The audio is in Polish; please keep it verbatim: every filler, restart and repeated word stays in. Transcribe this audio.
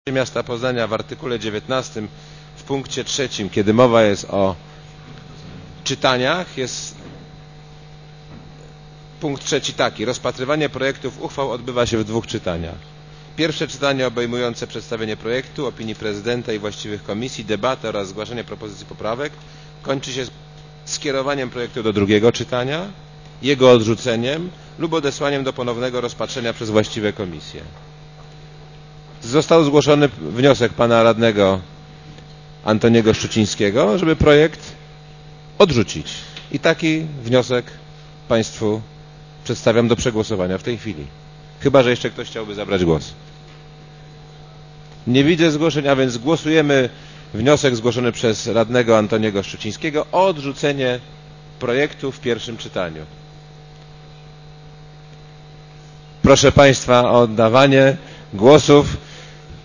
Miasta Poznania w artykule dziewiętnastym w punkcie trzecim, kiedy mowa jest o czytaniach, jest punkt trzeci taki: rozpatrywanie projektów uchwał odbywa się w dwóch czytaniach. Pierwsze czytanie obejmujące przedstawienie projektu, opinii prezydenta i właściwych komisji, debatę oraz zgłaszanie propozycji poprawek kończy się skierowaniem projektu do drugiego czytania, jego odrzuceniem lub odesłaniem do ponownego rozpatrzenia przez właściwe komisje. Został zgłoszony wniosek pana radnego Antoniego Szczucińskiego, żeby projekt odrzucić. I taki wniosek państwu przedstawiam do przegłosowania w tej chwili. Chyba że jeszcze ktoś chciałby zabrać głos. Nie widzę zgłoszeń, a więc głosujemy wniosek zgłoszony przez radnego Antoniego Szczucińskiego o odrzucenie projektu w pierwszym czytaniu. Proszę państwa o oddawanie głosów.